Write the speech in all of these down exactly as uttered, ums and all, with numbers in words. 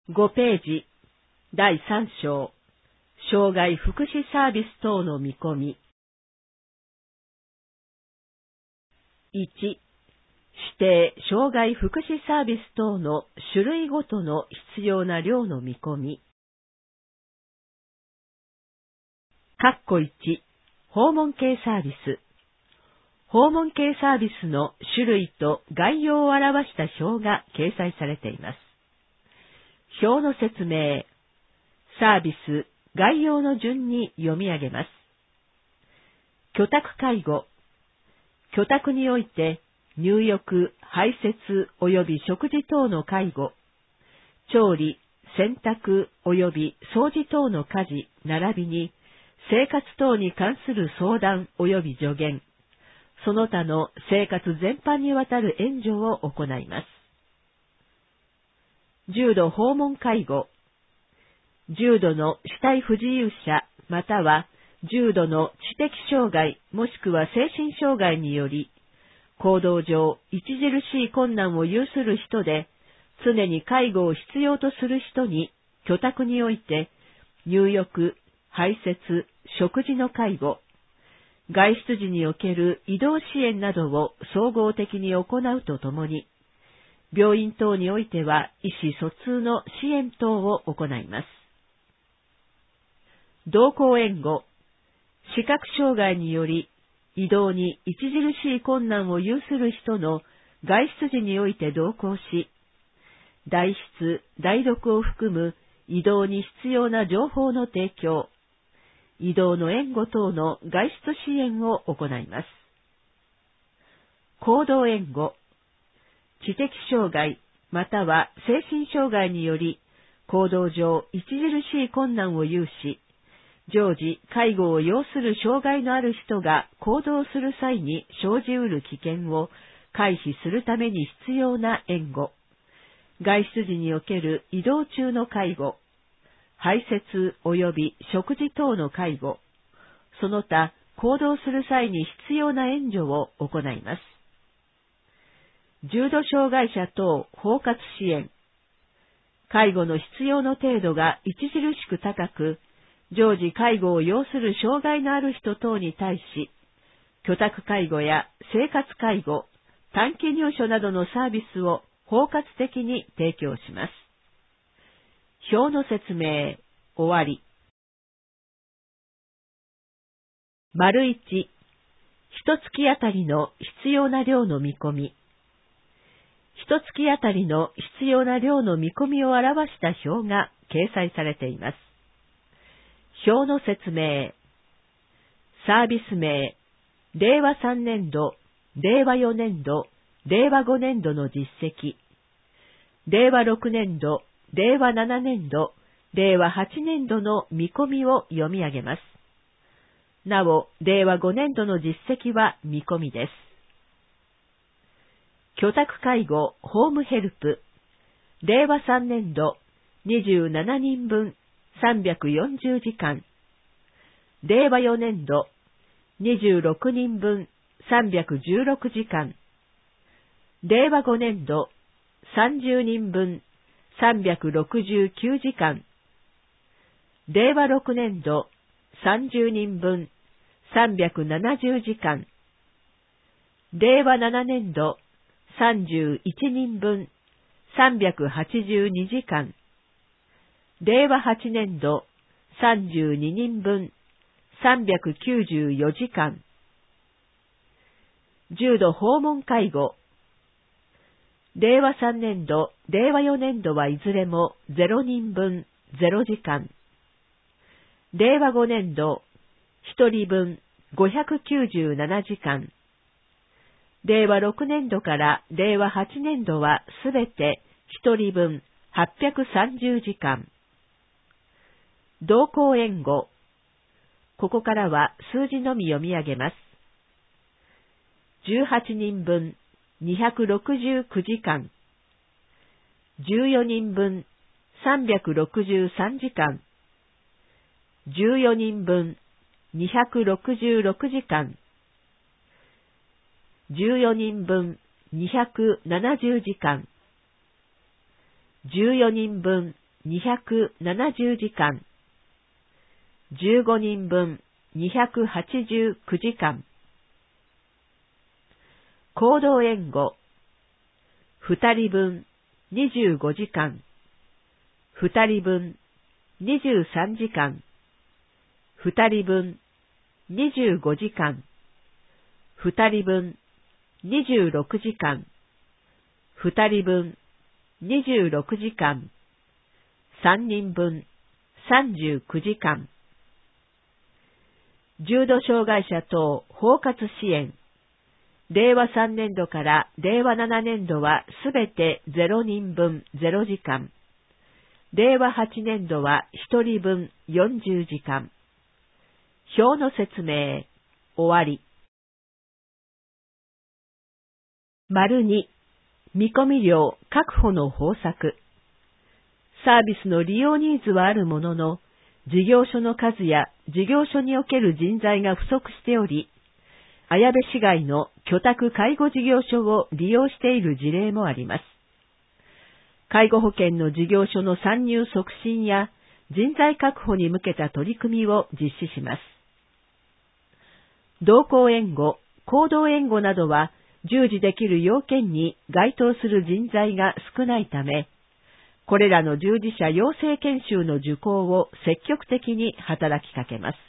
ごページ、だいさん章、障害福祉サービス等の見込み。いち、指定障害福祉サービス等の種類ごとの必要な量の見込み。括弧いち、訪問系サービス。訪問系サービスの種類と概要を表した表が掲載されています。表の説明、サービス、概要の順に読み上げます。居宅介護。居宅において入浴、排泄及び食事等の介護、調理、洗濯及び掃除等の家事並びに生活等に関する相談及び助言、その他の生活全般にわたる援助を行います。重度訪問介護。重度の肢体不自由者または重度の知的障害もしくは精神障害により、行動上著しい困難を有する人で、常に介護を必要とする人に、居宅において入浴、排泄、食事の介護、外出時における移動支援などを総合的に行うとともに、病院等においては医師疎通の支援等を行います。同行援護。視覚障害により移動に著しい困難を有する人の外出時において同行し、代筆、代読を含む移動に必要な情報の提供、移動の援護等の外出支援を行います。行動援護。知的障害または精神障害により行動上著しい困難を有し、常時介護を要する障害のある人が行動する際に生じうる危険を回避するために必要な援護、外出時における移動中の介護、排泄及び食事等の介護、その他行動する際に必要な援助を行います。重度障害者等包括支援。介護の必要の程度が著しく高く、常時介護を要する障害のある人等に対し、居宅介護や生活介護、短期入所などのサービスを包括的に提供します。表の説明、終わり。丸いち、一月あたりの必要な量の見込み。一月あたりの必要な量の見込みを表した表が掲載されています。表の説明。サービス名、れいわさんねんど、れいわよねんど、れいわごねんどの実績。れいわろくねんど、れいわななねんど、れいわはちねんどの見込みを読み上げます。なお、れいわごねんどの実績は見込みです。居宅介護ホームヘルプ。れいわさんねんど、にじゅうななにんぶん、さんびゃくよんじゅうじかん。れいわよねんど、にじゅうろくにんぶん、さんびゃくじゅうろくじかん。れいわごねんど、さんじゅうにんぶん、さんびゃくろくじゅうきゅうじかん。れいわろくねんど、さんじゅうにんぶん、さんびゃくななじゅうじかん。れいわななねんど、さんじゅういちにんぶん、さんびゃくはちじゅうにじかん。れいわはちねんど、さんじゅうににんぶん、さんびゃくきゅうじゅうよじかん。重度訪問介護。れいわさんねんど、れいわよねんどはいずれもぜろにんぶん、ぜろじかん。れいわごねんど、ひとりぶん、ごひゃくきゅうじゅうななじかん。れいわろくねんどかられいわはちねんどはすべてひとりぶん、はっぴゃくさんじゅうじかん。同行援護。ここからは数字のみ読み上げます。じゅうはちにんぶん、にひゃくろくじゅうきゅうじかん。じゅうよにんぶん、さんびゃくろくじゅうさんじかん。じゅうよにんぶん、にひゃくろくじゅうろくじかん。じゅうよにんぶん、にひゃくななじゅうじかん。じゅうよにんぶん、 にひゃくななじゅうじかん、じゅうごにんぶんにひゃくはちじゅうきゅうじかん。行動援護、ふたりぶんにじゅうごじかん、ふたりぶんにじゅうさんじかん、ふたりぶんにじゅうごじかん、ふたりぶんにじゅうろくじかん、ふたりぶんにじゅうろくじかん、さんにんぶんさんじゅうきゅうじかん。重度障害者等包括支援。れいわさんねんどかられいわななねんどはすべてゼロにんぶんゼロじかん。れいわはちねんどはひとりぶんよんじゅうじかん。表の説明、終わり。丸に、見込み量確保の方策。サービスの利用ニーズはあるものの、事業所の数や事業所における人材が不足しており、綾部市街の居宅介護事業所を利用している事例もあります。介護保険の事業所の参入促進や人材確保に向けた取り組みを実施します。同行援護、行動援護などは従事できる要件に該当する人材が少ないため、これらの従事者養成研修の受講を積極的に働きかけます。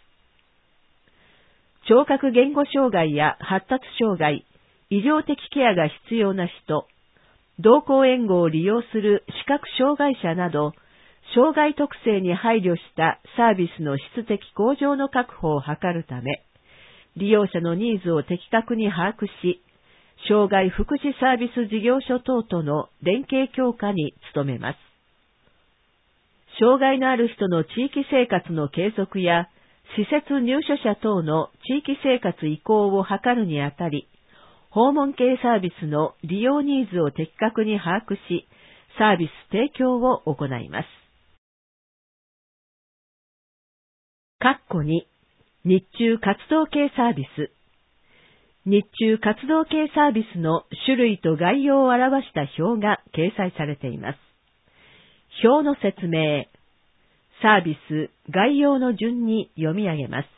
聴覚言語障害や発達障害、医療的ケアが必要な人、同行援護を利用する視覚障害者など、障害特性に配慮したサービスの質的向上の確保を図るため、利用者のニーズを的確に把握し、障害福祉サービス事業所等との連携強化に努めます。障害のある人の地域生活の継続や、施設入所者等の地域生活移行を図るにあたり、訪問系サービスの利用ニーズを的確に把握し、サービス提供を行います。括弧に、日中活動系サービス。日中活動系サービスの種類と概要を表した表が掲載されています。表の説明、サービス、概要の順に読み上げます。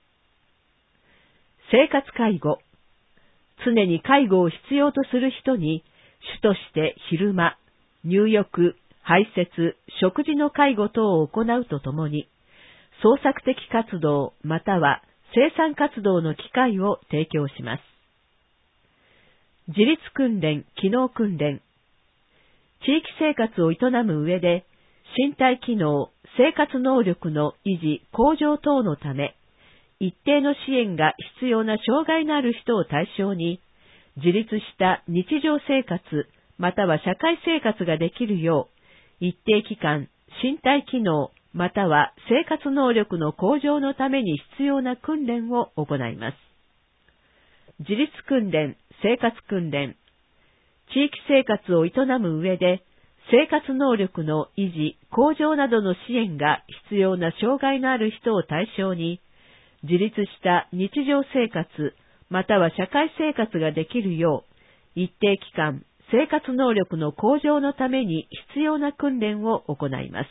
生活介護。常に介護を必要とする人に、主として昼間、入浴、排泄、食事の介護等を行うとともに、創作的活動または生産活動の機会を提供します。自立訓練、機能訓練。地域生活を営む上で、身体機能、生活能力の維持、向上等のため、一定の支援が必要な障害のある人を対象に、自立した日常生活、または社会生活ができるよう、一定期間、身体機能、または生活能力の向上のために必要な訓練を行います。自立訓練、生活訓練。地域生活を営む上で、生活能力の維持、向上などの支援が必要な障害のある人を対象に、自立した日常生活、または社会生活ができるよう、一定期間、生活能力の向上のために必要な訓練を行います。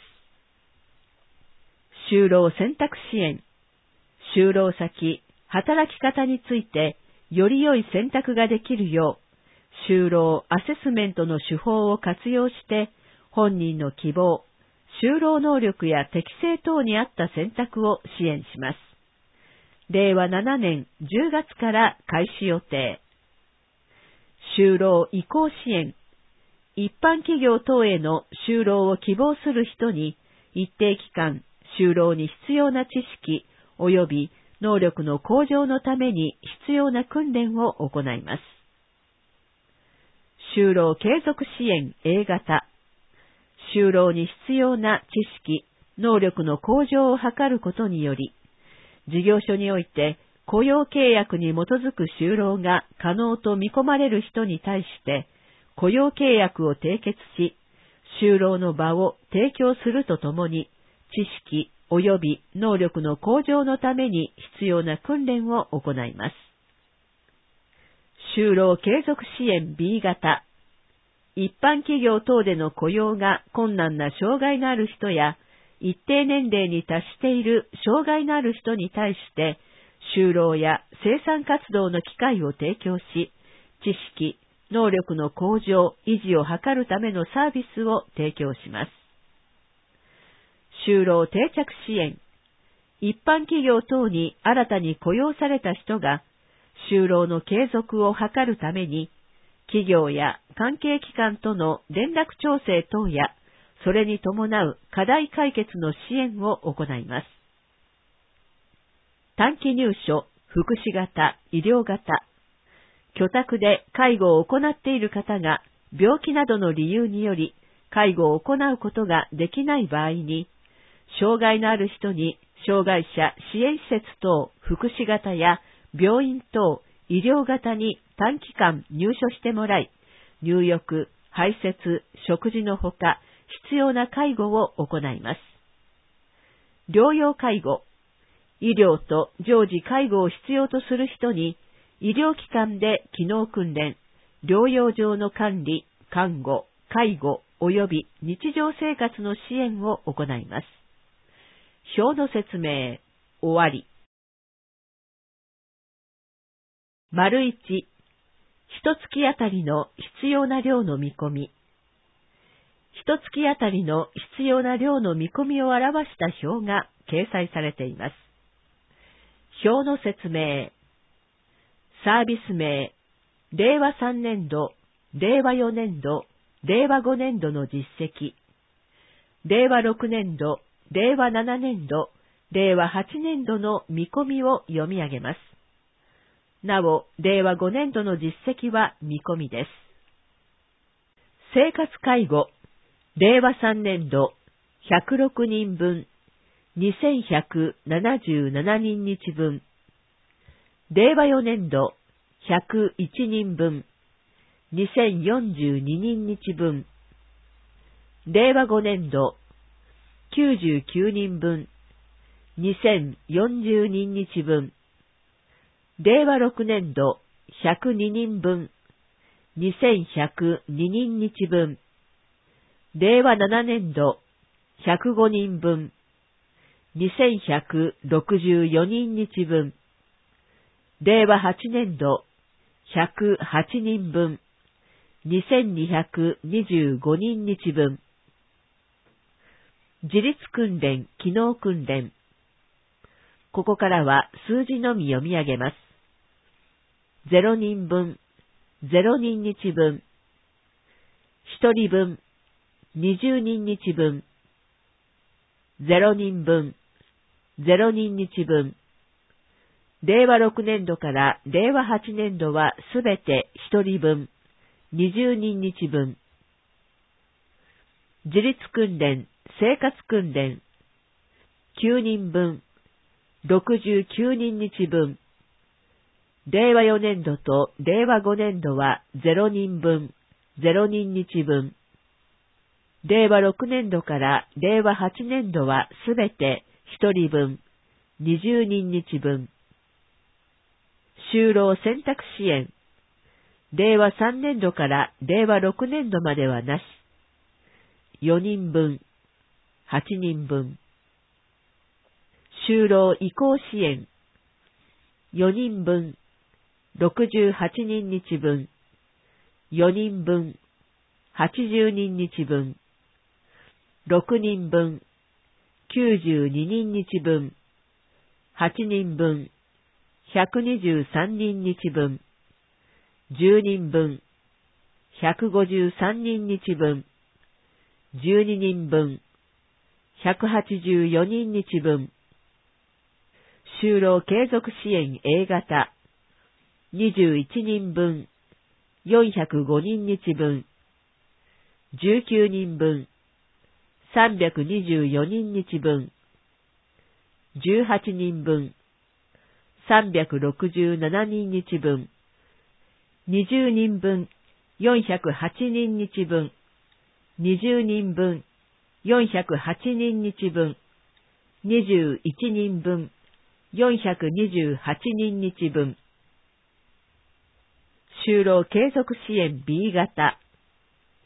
就労選択支援。就労先、働き方について、より良い選択ができるよう、就労アセスメントの手法を活用して、本人の希望、就労能力や適性等に合った選択を支援します。れいわななねんじゅうがつから開始予定。就労移行支援。一般企業等への就労を希望する人に、一定期間、就労に必要な知識及び能力の向上のために必要な訓練を行います。就労継続支援 A 型。就労に必要な知識、能力の向上を図ることにより、事業所において雇用契約に基づく就労が可能と見込まれる人に対して雇用契約を締結し、就労の場を提供するとともに、知識及び能力の向上のために必要な訓練を行います。就労継続支援 B 型。 一般企業等での雇用が困難な障害のある人や、一定年齢に達している障害のある人に対して、就労や生産活動の機会を提供し、知識、能力の向上、維持を図るためのサービスを提供します。就労定着支援。一般企業等に新たに雇用された人が、就労の継続を図るために、企業や関係機関との連絡調整等や、それに伴う課題解決の支援を行います。短期入所、福祉型、医療型。居宅で介護を行っている方が、病気などの理由により、介護を行うことができない場合に、障害のある人に、障害者支援施設等、福祉型や病院等、医療型に短期間入所してもらい、入浴、排泄、食事のほか、必要な介護を行います。療養介護。医療と常時介護を必要とする人に、医療機関で機能訓練、療養上の管理、看護、介護及び日常生活の支援を行います。表の説明、終わり。丸一、一月あたりの必要な量の見込み。一月あたりの必要な量の見込みを表した表が掲載されています。表の説明。サービス名、れいわさんねんど、れいわよねんど、れいわごねんどの実績。れいわろくねんど、れいわななねんど、れいわはちねんどの見込みを読み上げます。なお、れいわごねんどの実績は見込みです。生活介護、れいわさんねんど、ひゃくろくにんぶん、にせんひゃくななじゅうななにんにちぶん。れいわよねんど、ひゃくいちにんぶん、にせんよんじゅうににんにちぶん。れいわごねんど、きゅうじゅうきゅうにんぶん、にせんよんじゅうにんにちぶん。れいわろくねんど、ひゃくににんぶん、にせんひゃくににんにちぶん。れいわななねんど、ひゃくごにんぶん、にせんひゃくろくじゅうよにんにちぶん。れいわはちねんど、ひゃくはちにんぶん、にせんにひゃくにじゅうごにんにちぶん。自立訓練、機能訓練。ここからは数字のみ読み上げます。ゼロにんぶん、ゼロにんにちぶん。ひとりぶん、にじゅうにんにちぶん。ゼロにんぶん、ゼロにんにちぶん。れいわろくねんどかられいわはちねんどはすべてひとりぶん、にじゅうにんにちぶん。自立訓練、生活訓練。きゅうにんぶん、ろくじゅうきゅうにんにちぶん。れいわよねんどとれいわごねんどはゼロにんぶん、ゼロにんにちぶん。れいわろくねんどかられいわはちねんどはすべてひとりぶん、にじゅうにんにちぶん。就労選択支援。れいわさんねんどかられいわろくねんどまではなし。よにんぶん、はちにんぶん。就労移行支援。よにんぶん、ろくじゅうはちにんにちぶん。よにんぶん、はちじゅうにんにちぶん。ろくにんぶん、きゅうじゅうににんにちぶん。はちにんぶん、ひゃくにじゅうさんにんにちぶん。じゅうにんぶん、ひゃくごじゅうさんにんにちぶん。じゅうににんぶん、ひゃくはちじゅうよにんにちぶん。就労継続支援 A 型。にじゅういちにんぶん、よんひゃくごにんにちぶん。じゅうきゅうにんぶん、さんびゃくにじゅうよにんにちぶん。じゅうはちにんぶん、さんびゃくろくじゅうななにんにちぶん。にじゅうにんぶん、よんひゃくはちにんにちぶん。にじゅうにんぶん、よんひゃくはちにんにちぶん。にじゅういちにんぶん、よんひゃくにじゅうはちにんにちぶん。就労継続支援 B 型。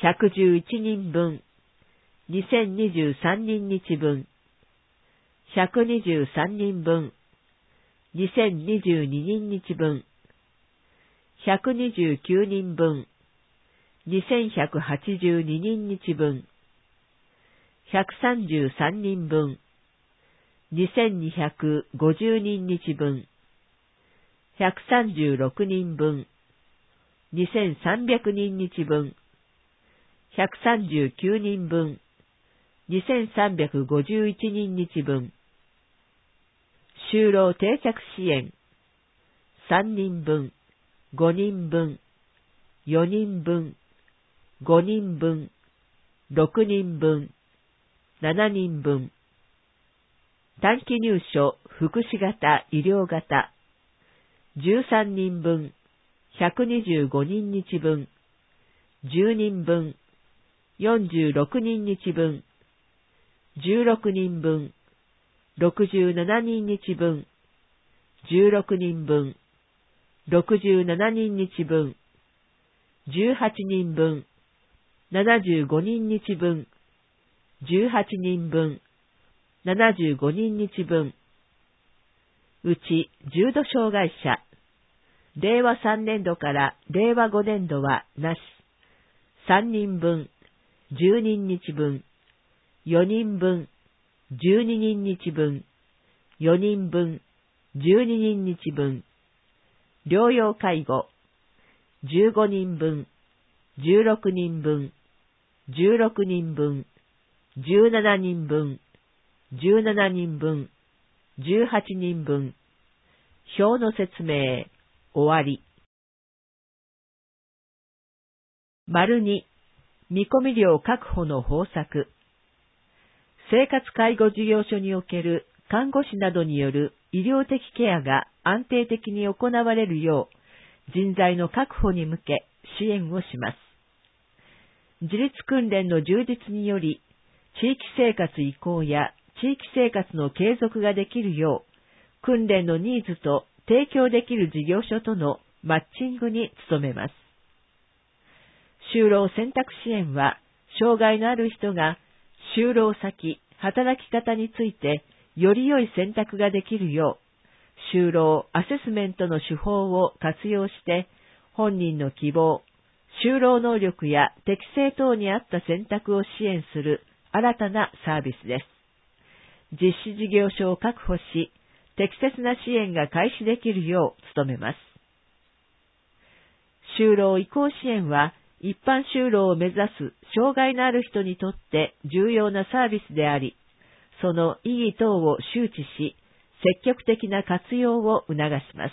ひゃくじゅういちにんぶん、にせんにじゅうさんにん日分、ひゃくにじゅうさんにんぶん、にせんにじゅうににん日分、ひゃくにじゅうきゅうにんぶん、にせんひゃくはちじゅうににん日分、ひゃくさんじゅうさんにんぶん、にせんにひゃくごじゅうにん日分、ひゃくさんじゅうろくにんぶん、にせんさんびゃくにん日分、ひゃくさんじゅうきゅうにんぶん、にせんさんびゃくごじゅういちにん日分、就労定着支援、さんにんぶん、ごにんぶん、よにんぶん、ごにんぶん、ろくにんぶん、しちにんぶん、短期入所福祉型医療型、じゅうさんにんぶん、ひゃくにじゅうごにん日分、じゅうにんぶん、よんじゅうろくにん日分、じゅうろくにんぶん、ろくじゅうななにん日分、じゅうろくにんぶん、ろくじゅうななにん日分、じゅうはちにんぶん、ななじゅうごにん日分、じゅうはちにんぶん、ななじゅうごにん日分、うち重度障害者、れいわさんねんどかられいわごねんどはなし、さんにんぶん、じゅうにん日分、よにんぶん、じゅうににん日分、よにんぶん、じゅうににん日分、療養介護、じゅうごにんぶん、じゅうろくにんぶん、じゅうろくにんぶん、じゅうななにんぶん、じゅうななにんぶん、じゅうはちにんぶん、表の説明、終わり。丸に、見込み料確保の方策。生活介護事業所における看護師などによる医療的ケアが安定的に行われるよう、人材の確保に向け支援をします。自立訓練の充実により、地域生活移行や地域生活の継続ができるよう、訓練のニーズと提供できる事業所とのマッチングに努めます。就労選択支援は、障害のある人が就労先、働き方についてより良い選択ができるよう、就労アセスメントの手法を活用して、本人の希望、就労能力や適性等に合った選択を支援する新たなサービスです。実施事業所を確保し、適切な支援が開始できるよう努めます。就労移行支援は、一般就労を目指す障害のある人にとって重要なサービスであり、その意義等を周知し、積極的な活用を促します。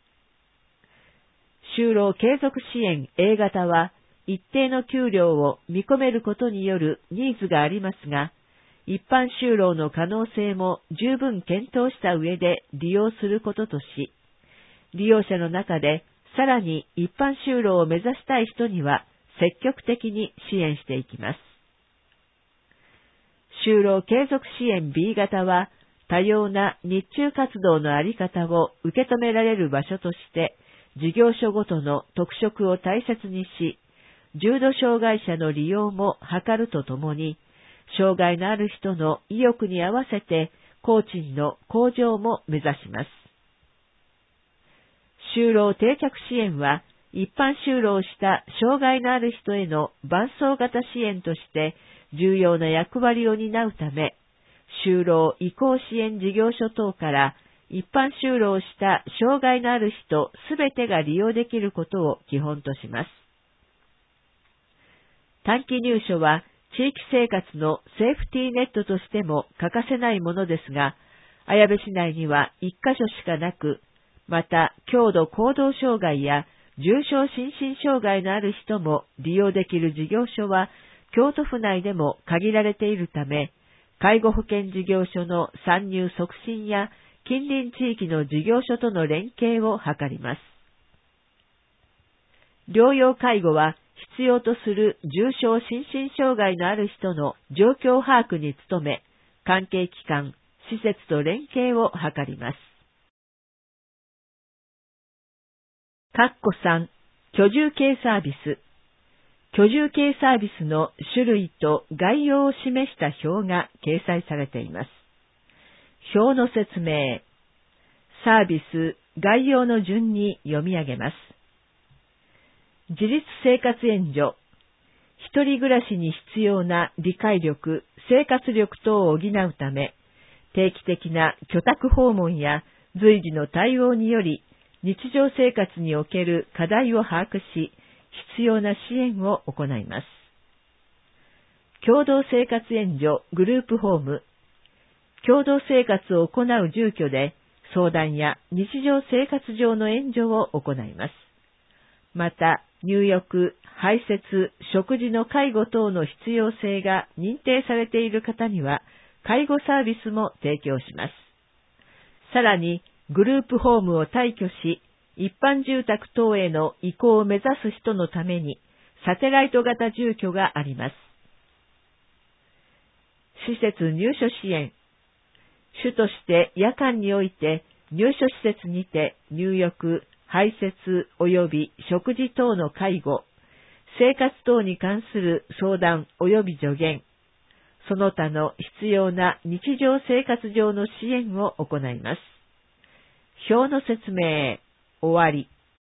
就労継続支援 A 型は、一定の給料を見込めることによるニーズがありますが、一般就労の可能性も十分検討した上で利用することとし、利用者の中でさらに一般就労を目指したい人には積極的に支援していきます。就労継続支援 B 型は、多様な日中活動のあり方を受け止められる場所として、事業所ごとの特色を大切にし、重度障害者の利用も図るとともに、障害のある人の意欲に合わせて工賃の向上も目指します。就労定着支援は、一般就労した障害のある人への伴走型支援として重要な役割を担うため、就労移行支援事業所等から一般就労した障害のある人すべてが利用できることを基本とします。短期入所は地域生活のセーフティーネットとしても欠かせないものですが、綾部市内には一箇所しかなく、また強度行動障害や重症心身障害のある人も利用できる事業所は京都府内でも限られているため、介護保険事業所の参入促進や近隣地域の事業所との連携を図ります。療養介護は必要とする重症心身障害のある人の状況把握に努め、関係機関、施設と連携を図ります。かっこさん、居住系サービス。 居住系サービスの種類と概要を示した表が掲載されています。表の説明、サービス、概要の順に読み上げます。自立生活援助、一人暮らしに必要な理解力、生活力等を補うため、定期的な居宅訪問や随時の対応により、日常生活における課題を把握し、必要な支援を行います。共同生活援助グループホーム、共同生活を行う住居で相談や日常生活上の援助を行います。また、入浴、排泄、食事の介護等の必要性が認定されている方には、介護サービスも提供します。さらに、グループホームを退去し、一般住宅等への移行を目指す人のために、サテライト型住居があります。施設入所支援。主として夜間において入所施設にて入浴、排泄及び食事等の介護、生活等に関する相談及び助言、その他の必要な日常生活上の支援を行います。表の説明、終わり。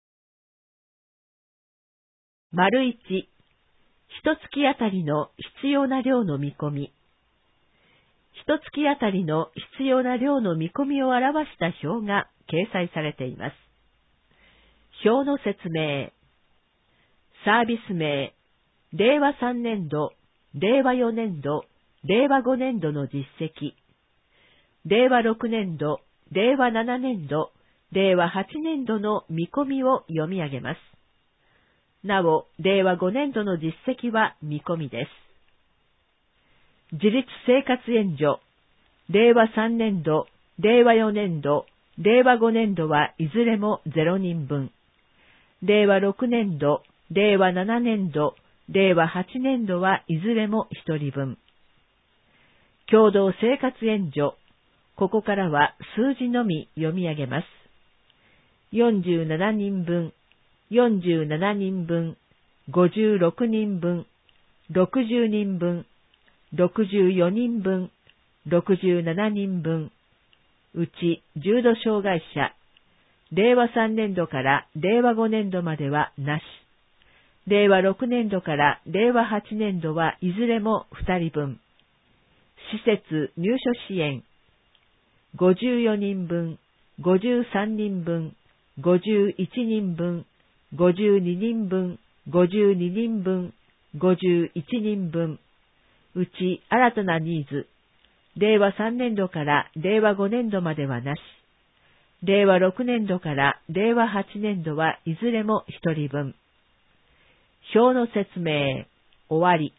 丸いち、一月あたりの必要な量の見込み。一月あたりの必要な量の見込みを表した表が掲載されています。表の説明。サービス名、れいわさんねんど、れいわよねんど、れいわごねんどの実績。れいわろくねんど、れいわななねんど、れいわはちねんどの見込みを読み上げます。なお、れいわごねんどの実績は見込みです。自立生活援助、れいわさんねんど、れいわよねんど、れいわごねんどはいずれもゼロにんぶん。れいわろくねんど、れいわななねんど、れいわはちねんどはいずれもひとりぶん。共同生活援助、ここからは数字のみ読み上げます。よんじゅうななにんぶん、よんじゅうななにんぶん、ごじゅうろくにんぶん、ろくじゅうにんぶん、ろくじゅうよにんぶん、ろくじゅうななにんぶん、うち重度障害者、れいわさんねんどかられいわごねんどまではなし、れいわろくねんどかられいわはちねんどはいずれもふたりぶん、施設入所支援、ごじゅうよにんぶん、ごじゅうさんにんぶん、ごじゅういちにんぶん、ごじゅうににんぶん、ごじゅうににんぶん、ごじゅういちにんぶん、うち新たなニーズ、れいわさんねんどかられいわごねんどまではなし、れいわろくねんどかられいわはちねんどはいずれもひとりぶん。表の説明、終わり。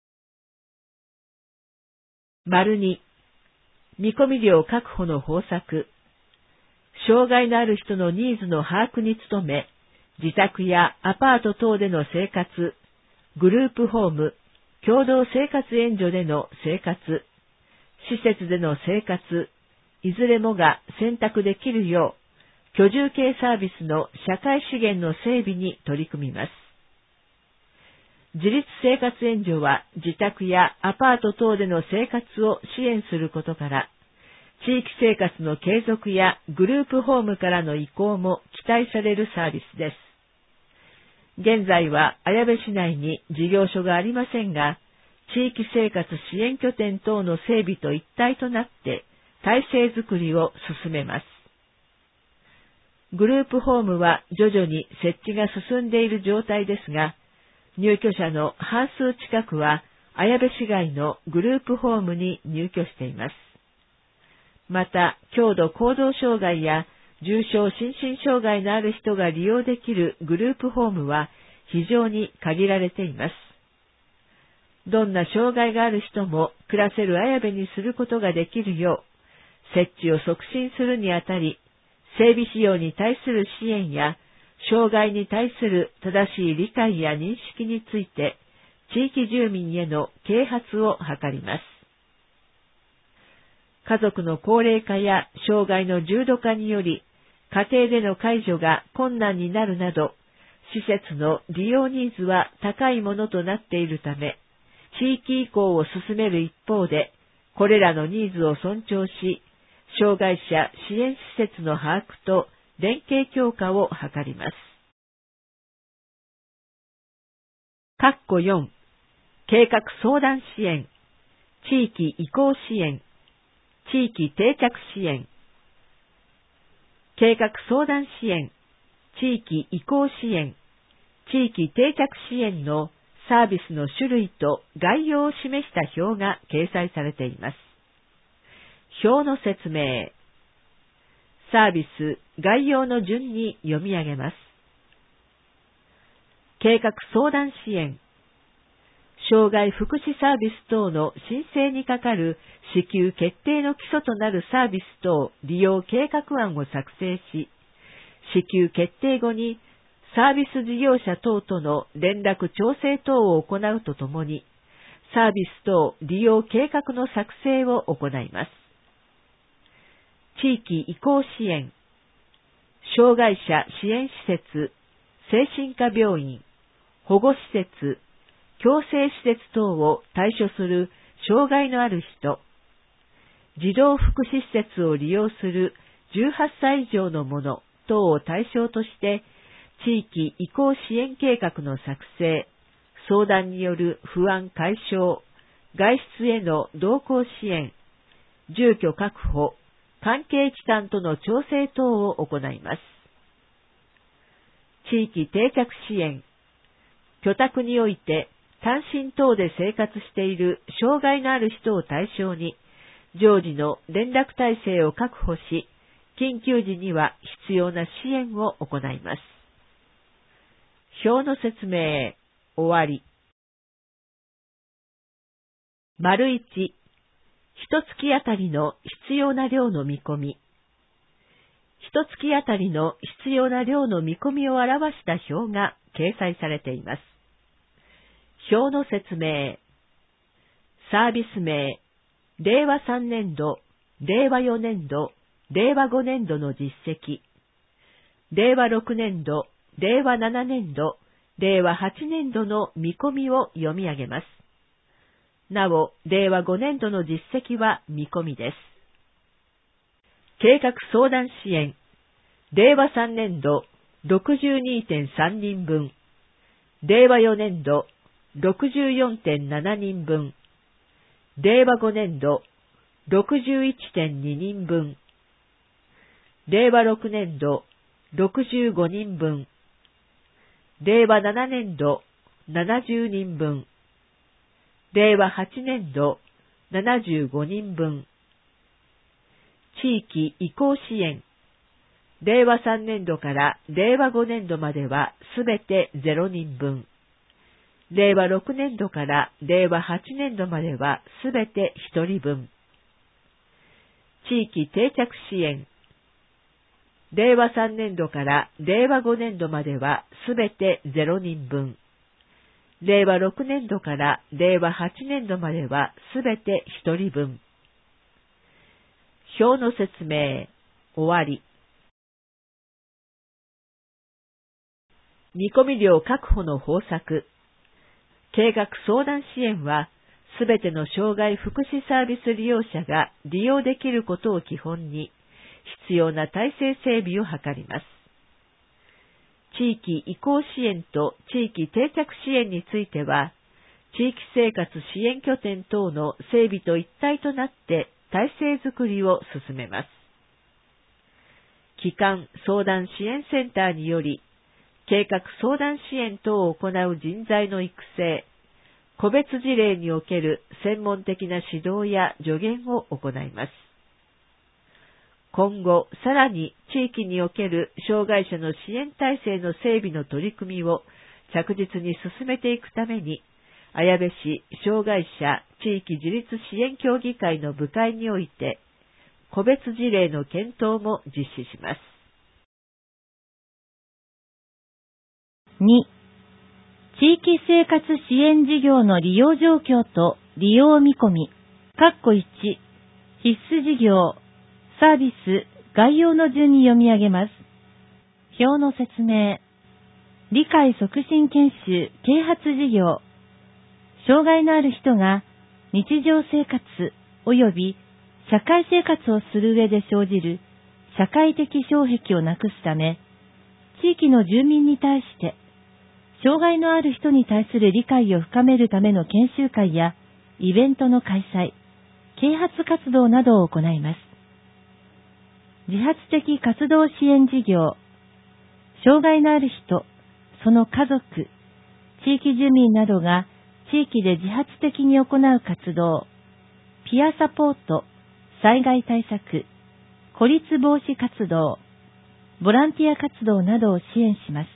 丸に、見込み量確保の方策。障害のある人のニーズの把握に努め、自宅やアパート等での生活、グループホーム、共同生活援助での生活、施設での生活、いずれもが選択できるよう、居住系サービスの社会資源の整備に取り組みます。自立生活援助は自宅やアパート等での生活を支援することから、地域生活の継続やグループホームからの移行も期待されるサービスです。現在は綾部市内に事業所がありませんが、地域生活支援拠点等の整備と一体となって体制づくりを進めます。グループホームは徐々に設置が進んでいる状態ですが、入居者の半数近くは綾部市外のグループホームに入居しています。また、強度行動障害や重症心身障害のある人が利用できるグループホームは非常に限られています。どんな障害がある人も暮らせる綾部にすることができるよう、設置を促進するにあたり、整備費用に対する支援や、障害に対する正しい理解や認識について、地域住民への啓発を図ります。家族の高齢化や障害の重度化により、家庭での介助が困難になるなど、 施設の利用ニーズは高いものとなっているため、地域移行を進める一方で、これらのニーズを尊重し、障害者支援施設の把握と連携強化を図ります。括弧よん、計画相談支援、地域移行支援、地域定着支援。計画相談支援、地域移行支援、地域定着支援のサービスの種類と概要を示した表が掲載されています。表の説明。サービス、概要の順に読み上げます。計画相談支援。障害福祉サービス等の申請にかかる支給決定の基礎となるサービス等利用計画案を作成し、支給決定後にサービス事業者等との連絡調整等を行うとともに、サービス等利用計画の作成を行います。地域移行支援。障害者支援施設、精神科病院、保護施設、矯正施設等を対処する障害のある人、児童福祉施設を利用するじゅうはっさい以上の者等を対象として、地域移行支援計画の作成、相談による不安解消、外出への同行支援、住居確保、関係機関との調整等を行います。地域定着支援。居宅において単身等で生活している障害のある人を対象に、常時の連絡体制を確保し、緊急時には必要な支援を行います。表の説明、終わり。丸いち、一月あたりの必要な量の見込み。一月あたりの必要な量の見込みを表した表が掲載されています。表の説明。サービス名、れいわさんねんど、れいわよねんど、れいわごねんどの実績。れいわろくねんど、れいわななねんど、れいわはちねんどの見込みを読み上げます。なお、れいわごねんどの実績は見込みです。計画相談支援。れいわさんねんど、ろくじゅうにてんさんにんぶん。れいわよねんど、ろくじゅうよんてんななにんぶん。れいわごねんど、ろくじゅういちてんににんぶん。れいわろくねんど、ろくじゅうごにんぶん。れいわななねんど、ななじゅうにんぶん。れいわはちねんど、ななじゅうごにんぶん。地域移行支援。れいわさんねんどかられいわごねんどまではすべてゼロにんぶん。れいわろくねんどかられいわはちねんどまではすべてひとりぶん。地域定着支援。れいわさんねんどかられいわごねんどまではすべてゼロにんぶん。れいわろくねんどかられいわはちねんどまではすべてひとりぶん。表の説明、終わり。見込み量確保の方策。計画相談支援は、すべての障害福祉サービス利用者が利用できることを基本に、必要な体制整備を図ります。地域移行支援と地域定着支援については、地域生活支援拠点等の整備と一体となって体制づくりを進めます。基幹相談支援センターにより、計画相談支援等を行う人材の育成、個別事例における専門的な指導や助言を行います。今後、さらに地域における障害者の支援体制の整備の取り組みを着実に進めていくために、綾部市障害者地域自立支援協議会の部会において、個別事例の検討も実施します。 に、地域生活支援事業の利用状況と利用見込み、括弧いち、必須事業、サービス、概要の順に読み上げます。表の説明。 理解促進研修啓発事業。障害のある人が日常生活及び社会生活をする上で生じる社会的障壁をなくすため、地域の住民に対して、障害のある人に対する理解を深めるための研修会やイベントの開催、啓発活動などを行います。自発的活動支援事業。障害のある人、その家族、地域住民などが地域で自発的に行う活動、ピアサポート、災害対策、孤立防止活動、ボランティア活動などを支援します。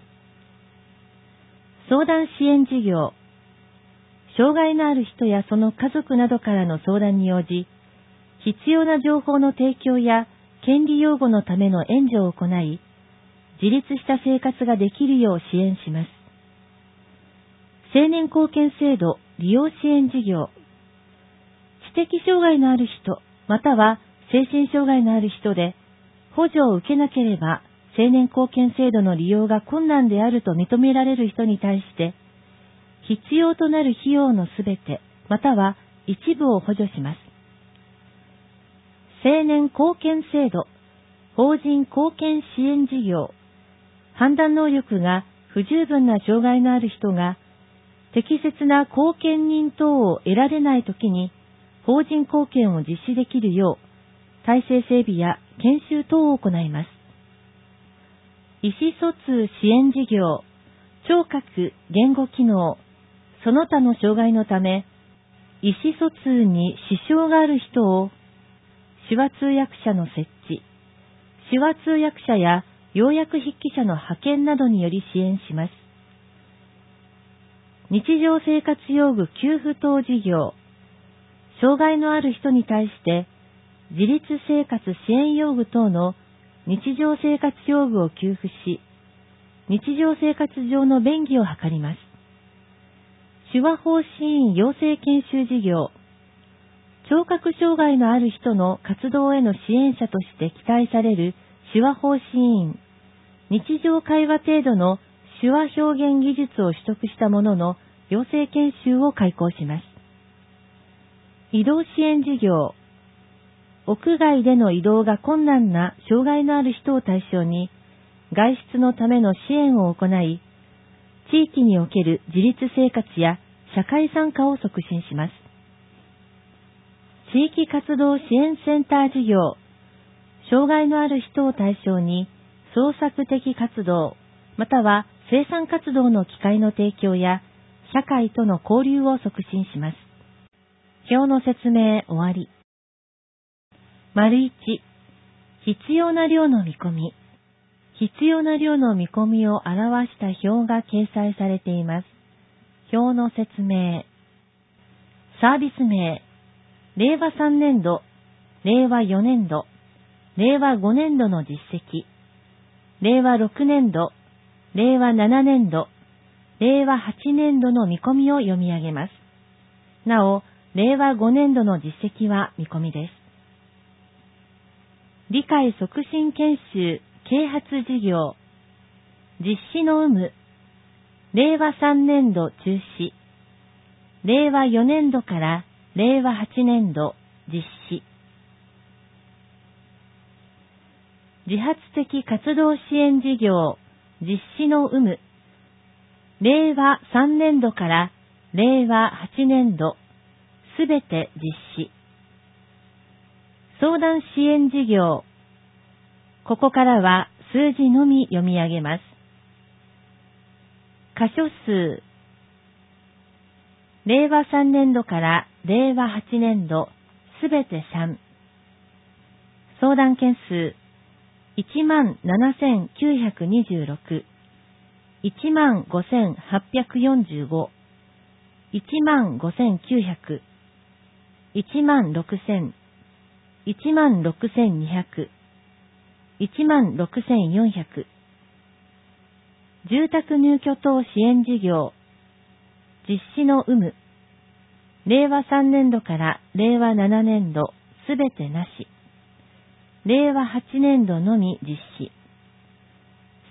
相談支援事業。障害のある人やその家族などからの相談に応じ、必要な情報の提供や権利擁護のための援助を行い、自立した生活ができるよう支援します。青年貢献制度利用支援事業。知的障害のある人、または精神障害のある人で、補助を受けなければ青年貢献制度の利用が困難であると認められる人に対して、必要となる費用のすべて、または一部を補助します。青年貢献制度、法人貢献支援事業。判断能力が不十分な障害のある人が、適切な後見人等を得られないときに、法人貢献を実施できるよう、体制整備や研修等を行います。意思疎通支援事業、聴覚言語機能、その他の障害のため、意思疎通に支障がある人を、手話通訳者の設置、手話通訳者や要約筆記者の派遣などにより支援します。日常生活用具給付等事業。障害のある人に対して、自立生活支援用具等の日常生活用具を給付し、日常生活上の便宜を図ります。手話法支員養成研修事業。聴覚障害のある人の活動への支援者として期待される手話法支員、日常会話程度の手話表現技術を取得した者の養成研修を開講します。移動支援事業。屋外での移動が困難な障害のある人を対象に、外出のための支援を行い、地域における自立生活や社会参加を促進します。地域活動支援センター事業。障害のある人を対象に、創作的活動、または生産活動の機会の提供や、社会との交流を促進します。表の説明終わり。丸いち、必要な量の見込み。必要な量の見込みを表した表が掲載されています。表の説明。サービス名、れいわさんねんど、れいわよねんど、れいわごねんどの実績、れいわろくねんど、れいわななねんど、れいわはちねんどの見込みを読み上げます。なお、れいわごねんどの実績は見込みです。理解促進研修啓発事業。実施の有無。れいわさんねんど中止。れいわよねんどかられいわはちねんど実施。自発的活動支援事業。実施の有無。れいわさんねんどかられいわはちねんどすべて実施。相談支援事業。ここからは数字のみ読み上げます。箇所数。れいわさんねんどかられいわはちねんどすべてさん。相談件数いちまんななせんきゅうひゃくにじゅうろく、いちまんごせんはっぴゃくよんじゅうご、いちまんごせんきゅうひゃく、いちまんろくせん、いちまんろくせんにひゃく、いちまんろくせんよんひゃく。住宅入居等支援事業。実施の有無。れいわさんねんどかられいわななねんどすべてなし。れいわはちねんどのみ実施。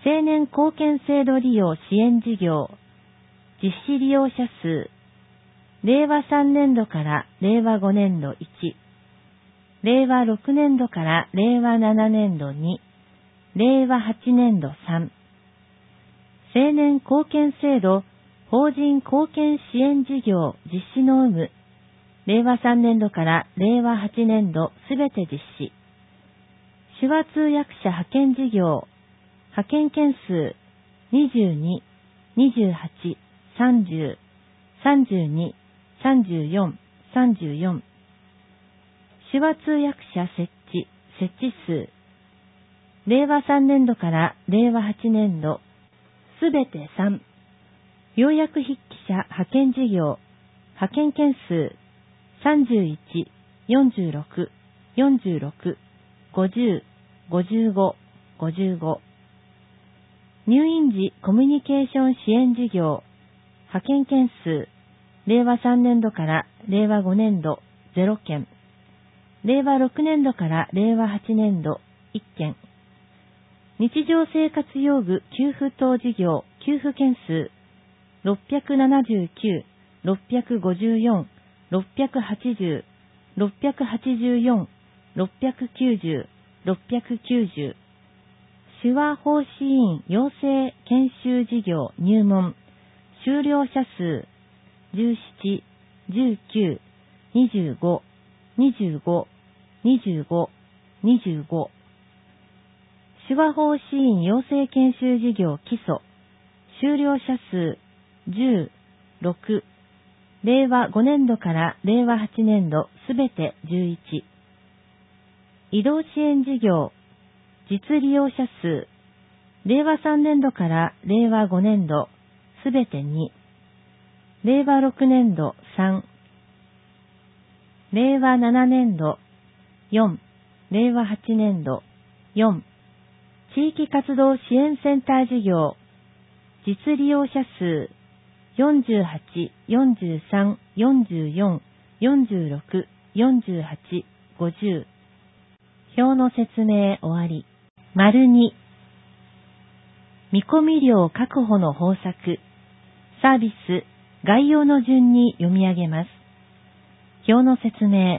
青年貢献制度利用支援事業、実施利用者数、れいわさんねんどかられいわごねんどいち、れいわろくねんどかられいわななねんどに、れいわはちねんどさん、青年貢献制度法人貢献支援事業実施の有無、れいわさんねんどかられいわはちねんどすべて実施。手話通訳者派遣事業、派遣件数にじゅうに、にじゅうはち、さんじゅう、さんじゅうに、さんじゅうよん、さんじゅうよん。手話通訳者設置、設置数。れいわさんねんどかられいわはちねんど、すべてさん。要約筆記者派遣事業、派遣件数さんじゅういち、よんじゅうろく、よんじゅうろく、ごじゅう、ごじゅうご、ごじゅうご。入院時コミュニケーション支援事業、派遣件数、れいわさんねんどかられいわごねんどゼロけん、れいわろくねんどかられいわはちねんどいっけん、日常生活用具給付等事業、給付件数、ろっぴゃくななじゅうきゅう、ろっぴゃくごじゅうよん、ろっぴゃくはちじゅう、ろっぴゃくはちじゅうよん、ろっぴゃくきゅうじゅう、ろっぴゃくきゅうじゅう。手話奉仕員養成研修事業入門、修了者数、じゅうなな、じゅうきゅう、にじゅうご、にじゅうご、にじゅうご、にじゅうご。手話奉仕員養成研修事業基礎、修了者数、じゅう、ろく、れいわごねんどかられいわはちねんどすべてじゅういち。移動支援事業、実利用者数、れいわさんねんどかられいわごねんどすべてに、れいわろくねんどさん、れいわななねんどよん、れいわはちねんどよん。地域活動支援センター事業、実利用者数よんじゅうはち、よんじゅうさん、よんじゅうよん、よんじゅうろく、よんじゅうはち、ごじゅう。表の説明終わり。丸に、見込み料確保の方策、サービス、概要の順に読み上げます。表の説明。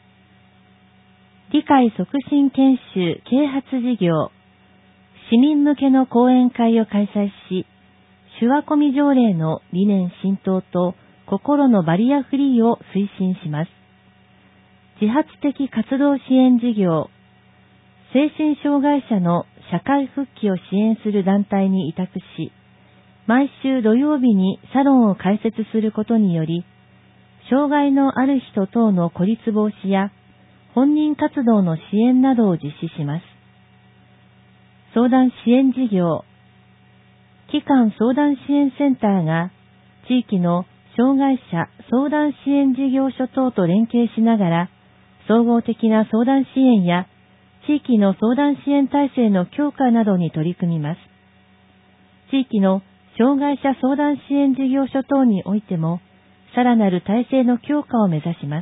理解促進研修啓発事業、市民向けの講演会を開催し、手話込み条例の理念浸透と心のバリアフリーを推進します。自発的活動支援事業、精神障害者の社会復帰を支援する団体に委託し、毎週土曜日にサロンを開設することにより、障害のある人等の孤立防止や本人活動の支援などを実施します。相談支援事業、機関相談支援センターが地域の障害者相談支援事業所等と連携しながら、総合的な相談支援や地域の相談支援体制の強化などに取り組みます。地域の障害者相談支援事業所等においても、さらなる体制の強化を目指します。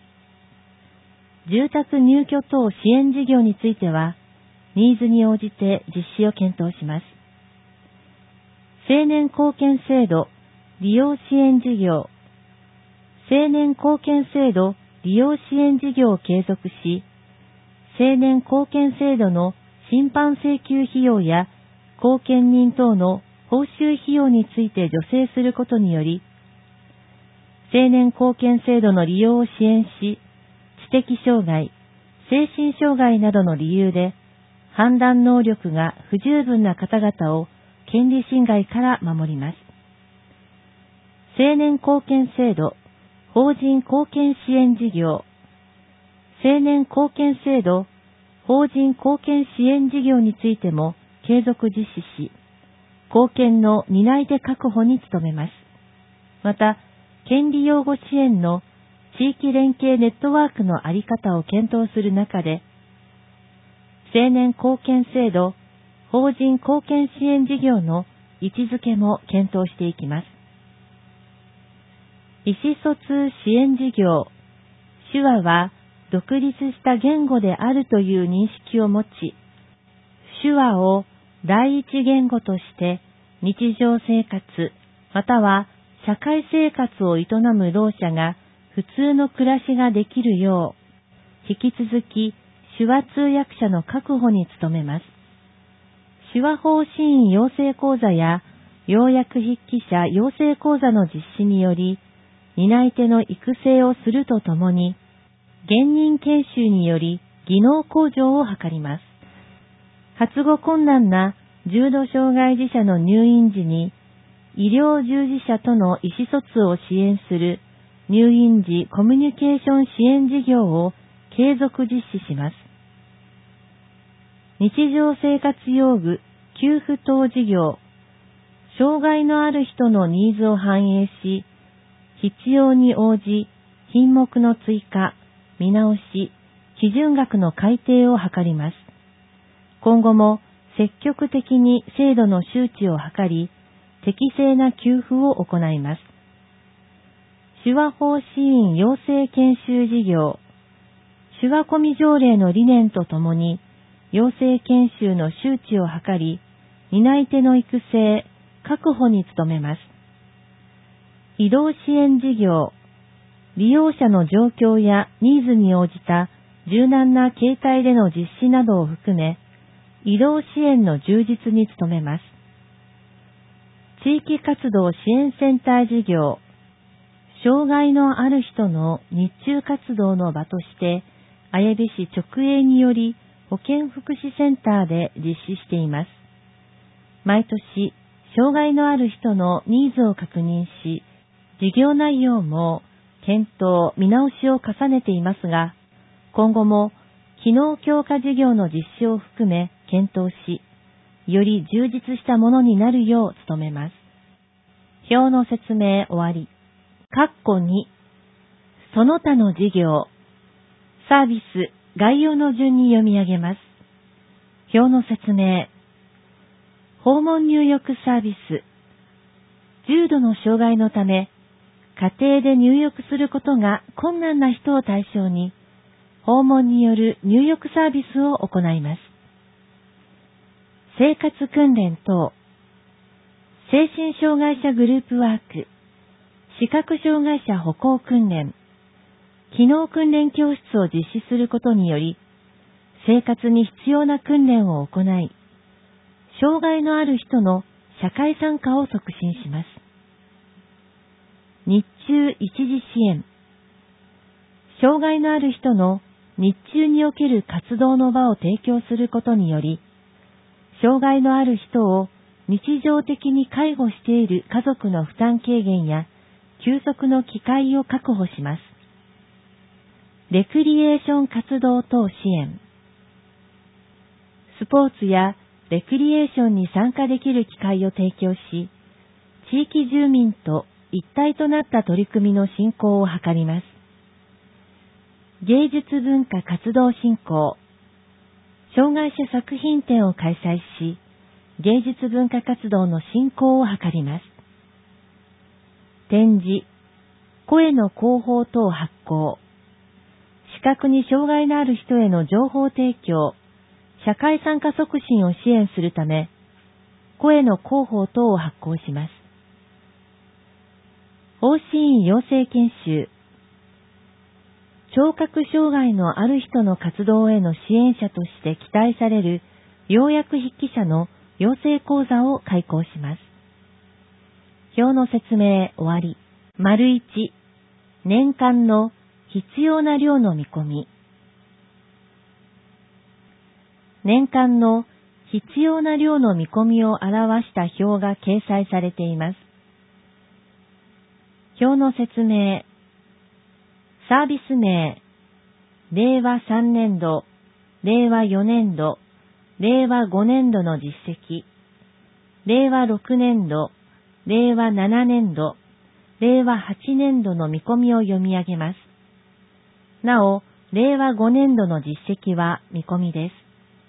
住宅入居等支援事業については、ニーズに応じて実施を検討します。青年貢献制度利用支援事業、青年貢献制度利用支援事業を継続し、青年貢献制度の審判請求費用や後見人等の報酬費用について助成することにより、青年貢献制度の利用を支援し、知的障害、精神障害などの理由で判断能力が不十分な方々を権利侵害から守ります。青年貢献制度法人貢献支援事業、青年貢献制度法人貢献支援事業についても継続実施し、貢献の担い手確保に努めます。また、権利擁護支援の地域連携ネットワークの在り方を検討する中で、青年貢献制度法人貢献支援事業の位置づけも検討していきます。意思疎通支援事業、手話は独立した言語であるという認識を持ち、手話を第一言語として日常生活または社会生活を営むろう者が普通の暮らしができるよう、引き続き手話通訳者の確保に努めます。手話法支援養成講座や要約筆記者養成講座の実施により、担い手の育成をするとともに、現任研修により技能向上を図ります。発語困難な重度障害児者の入院時に、医療従事者との意思疎通を支援する入院時コミュニケーション支援事業を継続実施します。日常生活用具給付等事業、障害のある人のニーズを反映し、必要に応じ品目の追加、見直し、基準額の改定を図ります。今後も積極的に制度の周知を図り、適正な給付を行います。手話法支援養成研修事業、手話込み条例の理念とともに、養成研修の周知を図り、担い手の育成、確保に努めます。移動支援事業、利用者の状況やニーズに応じた柔軟な形態での実施などを含め、移動支援の充実に努めます。地域活動支援センター事業、障害のある人の日中活動の場として、綾部市直営により保健福祉センターで実施しています。毎年、障害のある人のニーズを確認し、事業内容も検討、見直しを重ねていますが、今後も機能強化事業の実施を含め検討し、より充実したものになるよう努めます。表の説明終わり。括弧に、その他の事業、サービス、概要の順に読み上げます。表の説明。訪問入浴サービス。重度の障害のため、家庭で入浴することが困難な人を対象に、訪問による入浴サービスを行います。生活訓練等、精神障害者グループワーク、視覚障害者歩行訓練、機能訓練教室を実施することにより、生活に必要な訓練を行い、障害のある人の社会参加を促進します。日中一時支援、障害のある人の日中における活動の場を提供することにより、障害のある人を日常的に介護している家族の負担軽減や休息の機会を確保します。レクリエーション活動等支援、スポーツやレクリエーションに参加できる機会を提供し、地域住民と一体となった取り組みの振興を図ります。芸術文化活動振興、障害者作品展を開催し、芸術文化活動の振興を図ります。展示、声の広報等発行、視覚に障害のある人への情報提供、社会参加促進を支援するため、声の広報等を発行します。法支援養成研修、聴覚障害のある人の活動への支援者として期待される要約筆記者の養成講座を開講します。表の説明終わり。丸いち、年間の必要な量の見込み。年間の必要な量の見込みを表した表が掲載されています。表の説明。サービス名、れいわさんねんど、れいわよねんど、れいわごねんどの実績、れいわろくねんど、れいわななねんど、れいわはちねんどの見込みを読み上げます。なお、れいわごねんどの実績は見込みです。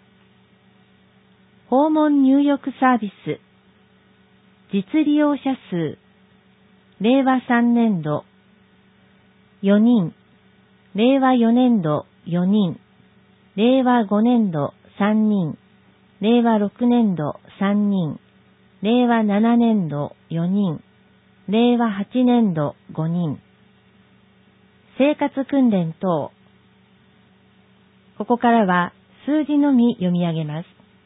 訪問入浴サービス、実利用者数、れいわさんねんど、よにん、れいわよねんどよにん、れいわごねんどさんにん、 令和ろくねんどさんにん、令和ななねんどよにん、令和はちねんどごにん。生活訓練等。ここからは数字のみ読み上げます。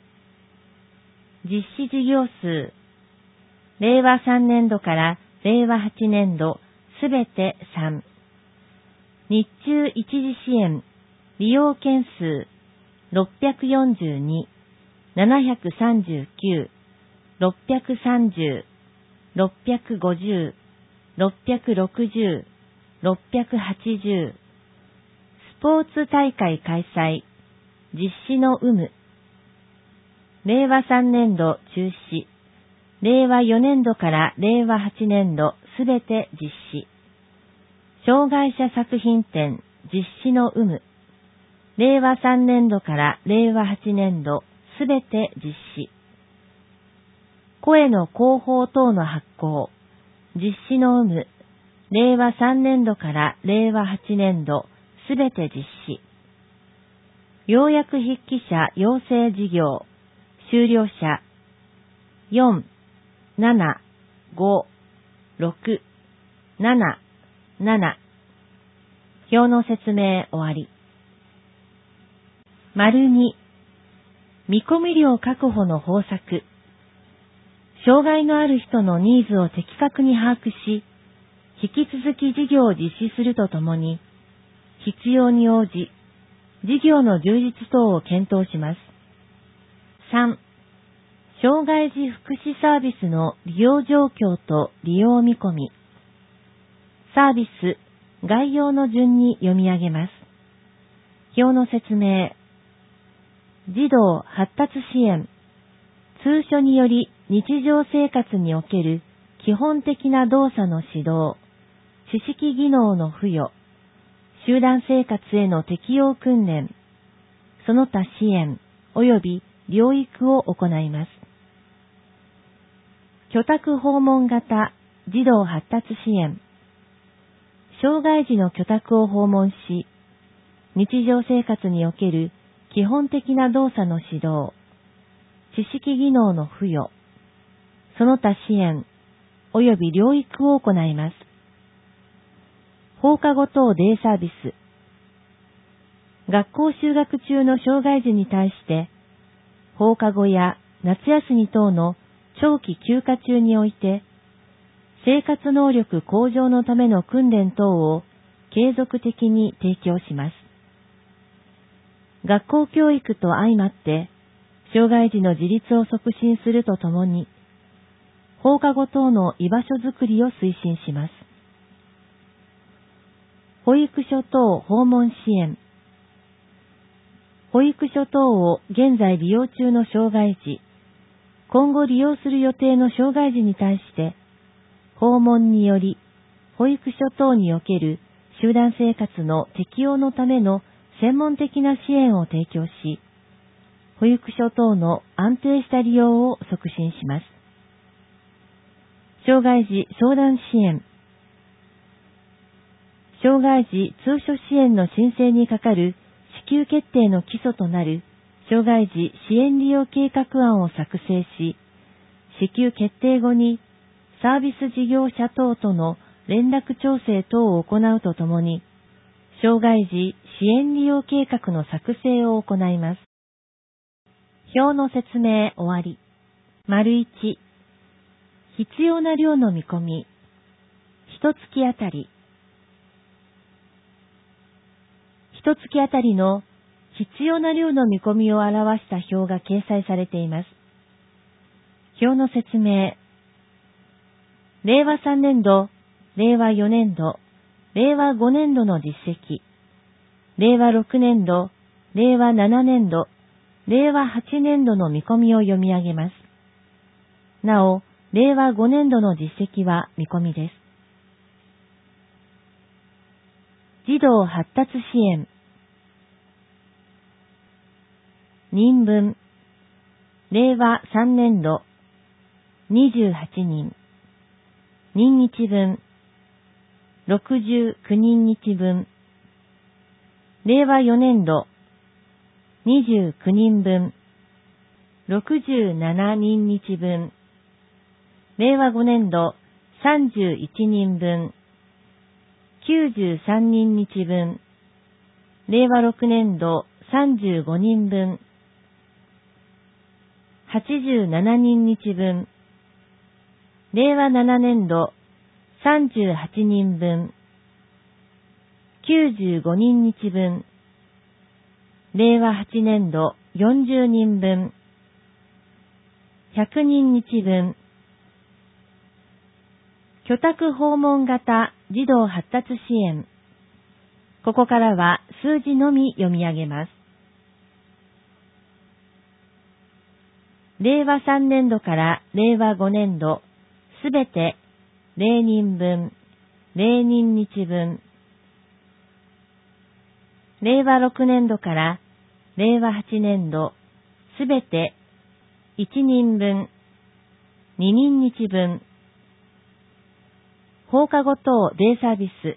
実施事業数。令和さんねんどから令和はちねんどすべてさん。日中一時支援利用件数ろっぴゃくよんじゅうに、ななひゃくさんじゅうきゅう、ろっぴゃくさんじゅう、ろっぴゃくごじゅう、ろっぴゃくろくじゅう、ろっぴゃくはちじゅう。スポーツ大会開催、実施の有無。令和さんねんど中止、令和よねんどから令和はちねんどすべて実施。障害者作品展、実施の有無。令和さんねんどから令和はちねんどすべて実施。声の広報等の発行、実施の有無。令和さんねんどから令和はちねんどすべて実施。要約筆記者養成事業、終了者よん、なな、ご、ろく、なな、なな。表の説明終わり。丸に、見込み量確保の方策。障害のある人のニーズを的確に把握し、引き続き事業を実施するとともに、必要に応じ、事業の充実等を検討します。さん、障害児福祉サービスの利用状況と利用見込み。サービス、概要の順に読み上げます。表の説明。児童発達支援。通所により日常生活における基本的な動作の指導、知識技能の付与、集団生活への適応訓練、その他支援及び療育を行います。居宅訪問型児童発達支援。障害児の居宅を訪問し、日常生活における基本的な動作の指導、知識技能の付与、その他支援及び療育を行います。放課後等デイサービス。学校就学中の障害児に対して、放課後や夏休み等の長期休暇中において、生活能力向上のための訓練等を継続的に提供します。学校教育と相まって、障害児の自立を促進するとともに、放課後等の居場所づくりを推進します。保育所等訪問支援。保育所等を現在利用中の障害児、今後利用する予定の障害児に対して、訪問により、保育所等における集団生活の適応のための専門的な支援を提供し、保育所等の安定した利用を促進します。障害児相談支援。障害児通所支援の申請にかかる支給決定の基礎となる障害児支援利用計画案を作成し、支給決定後にサービス事業者等との連絡調整等を行うとともに、障害児支援利用計画の作成を行います。表の説明終わり。丸いち、必要な量の見込み。一月あたり。一月あたりの必要な量の見込みを表した表が掲載されています。表の説明。令和さんねんど、令和よねんど、令和ごねんどの実績、令和ろくねんど、令和ななねんど、令和はちねんどの見込みを読み上げます。なお、令和ごねんどの実績は見込みです。児童発達支援。人分。令和さんねんど、にじゅうはちにん。人日分。ろくじゅうきゅうにん日分。令和よねんど、にじゅうきゅうにん分。 ろくじゅうななにん日分。れいわごねんどさんじゅういちにんぶん。きゅうじゅうさんにん日分。れいわろくねんどさんじゅうごにんぶん。はちじゅうななにん日分。れいわななねんどさんじゅうはちにんぶん。きゅうじゅうごにん日分。れいわはちねんどよんじゅうにんぶん。ひゃくにん日分。居宅訪問型児童発達支援。ここからは数字のみ読み上げます。れいわさんねんどかられいわごねんど、すべてれいにんぶん、れいにん日分。れいわろくねんどかられいわはちねんど、すべていちにんぶん、ににん日分。放課後等デイサービス。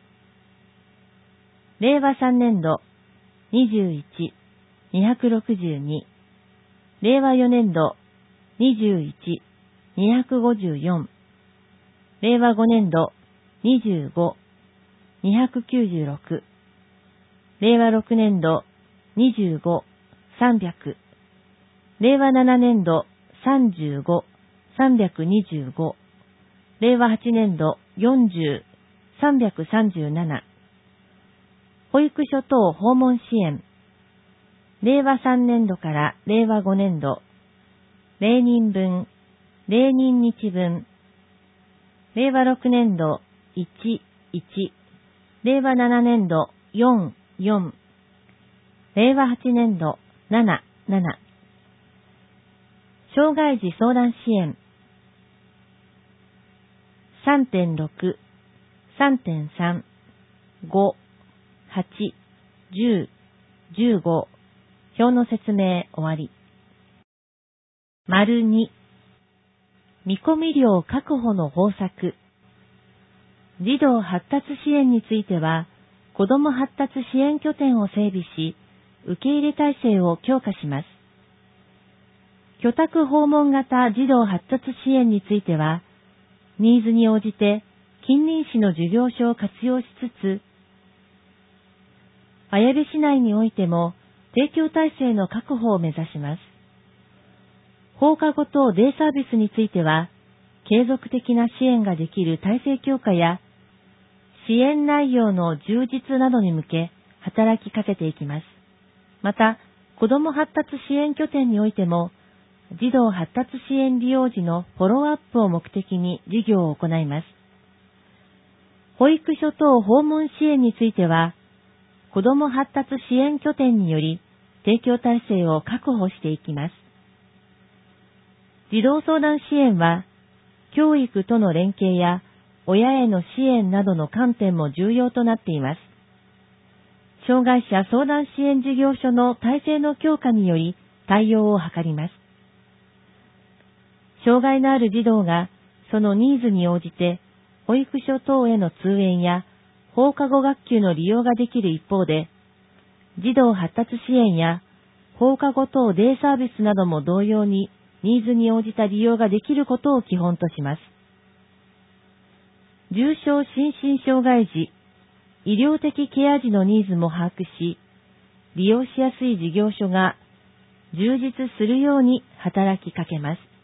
れいわさんねんどにじゅういち、にひゃくろくじゅうに。れいわよねんどにじゅういち、にひゃくごじゅうよん。れいわごねんどにじゅうご、にひゃくきゅうじゅうろく。れいわろくねんどにじゅうご、さんびゃく。れいわななねんどさんじゅうご、さんびゃくにじゅうご。れいわはちねんどよんじゅう、さんびゃくさんじゅうなな。保育所等訪問支援。れいわさんねんどかられいわごねんど、れいにんぶん、れいにん日分。れいわろくねんどいち、いち。れいわななねんどよん、よん。れいわはちねんどなな、なな。障害児相談支援。さんてんろく、さんてんさん、ご、はち、じゅう、じゅうご。表の説明終わり。丸に、見込み料確保の方策。児童発達支援については、子ども発達支援拠点を整備し、受け入れ体制を強化します。居宅訪問型児童発達支援については、ニーズに応じて近隣市の事業所を活用しつつ、綾部市内においても提供体制の確保を目指します。放課後等デイサービスについては、継続的な支援ができる体制強化や、支援内容の充実などに向け働きかけていきます。また、子ども発達支援拠点においても、児童発達支援利用時のフォローアップを目的に事業を行います。保育所等訪問支援については、子ども発達支援拠点により提供体制を確保していきます。児童相談支援は、教育との連携や親への支援などの観点も重要となっています。障害者相談支援事業所の体制の強化により対応を図ります。障害のある児童がそのニーズに応じて保育所等への通園や放課後学級の利用ができる一方で、児童発達支援や放課後等デイサービスなども同様にニーズに応じた利用ができることを基本とします。重症心身障害児、医療的ケア児のニーズも把握し、利用しやすい事業所が充実するように働きかけます。